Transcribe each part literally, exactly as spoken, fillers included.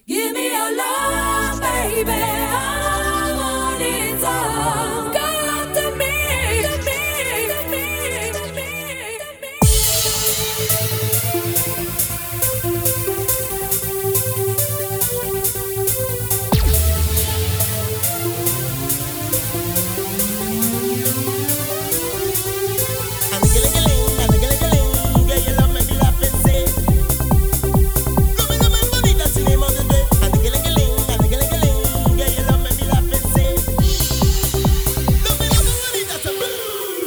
Give me your love, baby. I want it all. Come to me, to me, to me, to me, to me. I'm a gilly-gilling, I'm a gilly-gilling. Yeah, you love me, me laugh and say. Love me, love me, money, that's the name of the day. I'm a gilly-gilling, I'm a gilly-gilling. Yeah, you love me, me laugh and say. Love me, love me, money, that's a boo.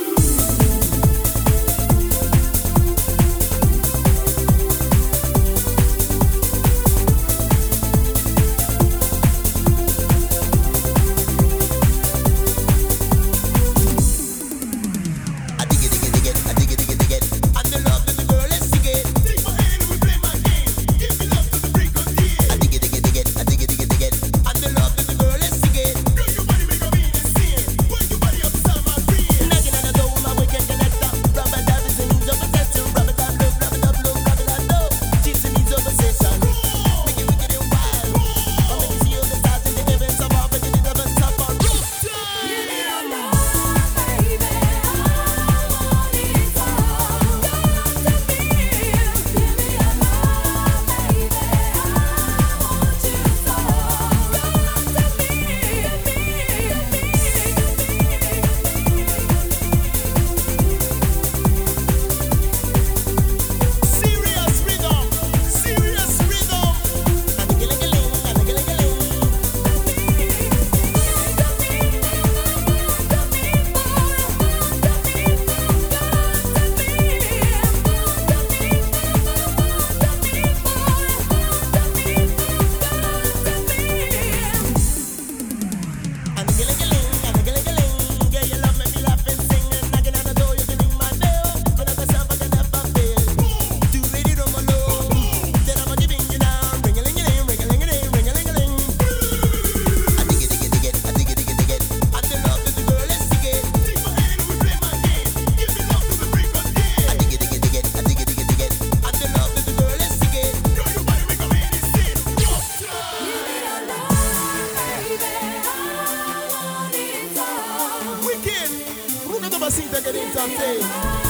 I dig it, dig it, dig it, I dig it, dig it, dig it. And the love that the girl is singing. Take my hand and we play my game. Give me love to the break of day. I dig it, dig it, dig it, I dig it, dig it, dig it. And the love that the girl is singing. Girl, your body make a mean insane. Put your body up inside my brain. Knocking on the door, my wicked connector. Rub it up, it's the needs of protection. Rub it up, look, rub it up, look, rub it up, look. She's the needs of possession. Make it wicked and wild. I make you see all the stars in the heavens above, and you did never stop on roof. Give me your love, baby. I want it all. Come to me. Give me your love, baby. I want you so. Come to me, to me, to me, Serious rhythm, serious rhythm. I'm a gilly-gilling, I'm a gilly-gilling. I'm a gilly-gilling, I'm a gilly-gilling. Yeah, you love me, me laugh and sing. And knocking on the door, you can ring my bell. Turn up yourself, I can never fail. Too late, I'm alone. Then I'm giving you now. Ring-a-ling-a-ling, ring-a-ling-a-ling, ring-a-ling-a-ling. I dig it, dig it, dig it, I dig it, dig it, dig it. And the love that the girl is singing. Take my hand and we play my game. Give me love to the break of day. I dig it, dig it, dig it, I dig it, dig it, dig it. And the love that the girl is singing. Girl, your body make a man insane. Wicked. Ruga do basita que entrante.